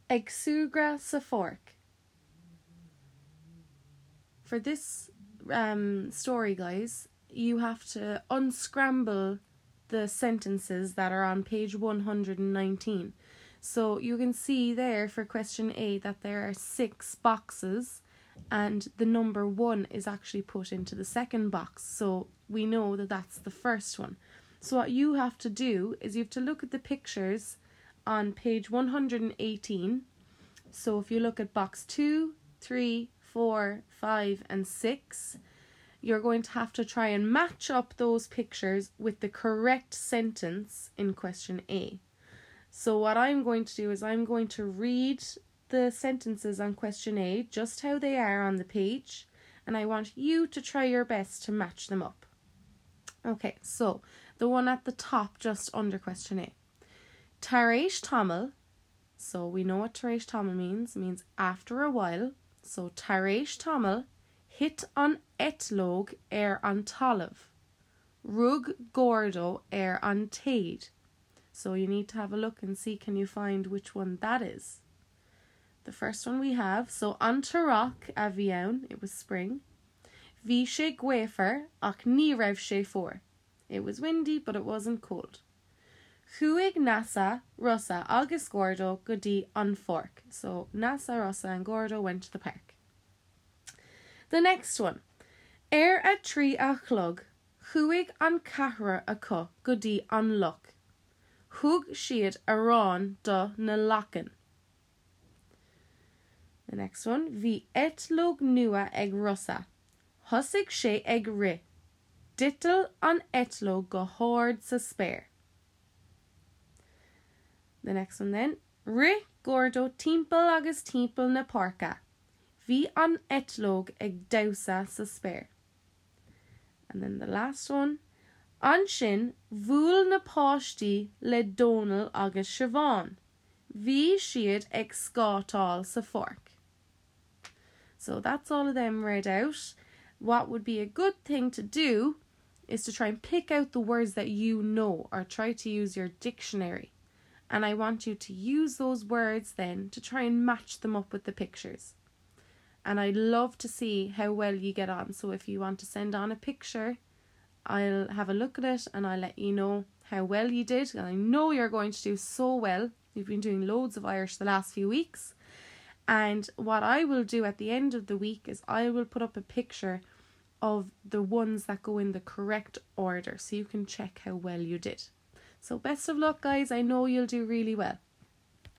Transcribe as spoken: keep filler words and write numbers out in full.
Ag sugra sa fork. For this um, story, guys, you have to unscramble the sentences that are on page one hundred nineteen. So you can see there for question A that there are six boxes and the number one is actually put into the second box. So we know that that's the first one. So what you have to do is you have to look at the pictures on page one hundred eighteen. So if you look at box two, three, four, five and six, you're going to have to try and match up those pictures with the correct sentence in question A. So what I'm going to do is I'm going to read the sentences on question A just how they are on the page, and I want you to try your best to match them up. Okay, so the one at the top just under question A. Tareish Tamil, so we know what Tareish Tamil means, it means after a while. So Tareish Tamil hit on etlog er an talav. Rug gordo er an taid. So you need to have a look and see, can you find which one that is. The first one we have, so an tarach a bhíonn, it was spring. Bhí sé gwafer ach ní raibh sé for. It was windy but it wasn't cold. Chuig Nasa, Rosa agus Gordo go dtí an fork. So Nasa, Rosa and Gordo went to the park. The next one. Er a trí a chlog, chuig an cahra a co go dtí an luck. Hug siad arán do na lachan. The next one. Bhí etlog nua ag Rosa. Hosig sé ag ri. Dittel an etlog go hord sa spare. The next one then. Ri Gordo timpel agus timpel na porca. Bhí an etlog ag dausa sa spare. And then the last one. An sin bhúil na páistí le Donal agus Siobhan. Bhí siad ag scátáil sa fork. So that's all of them read out. What would be a good thing to do is to try and pick out the words that you know, or try to use your dictionary. And I want you to use those words then to try and match them up with the pictures. And I'd love to see how well you get on. So if you want to send on a picture, I'll have a look at it and I'll let you know how well you did. And I know you're going to do so well. You've been doing loads of Irish the last few weeks. And what I will do at the end of the week is I will put up a picture of the ones that go in the correct order so you can check how well you did. So best of luck, guys. I know you'll do really well.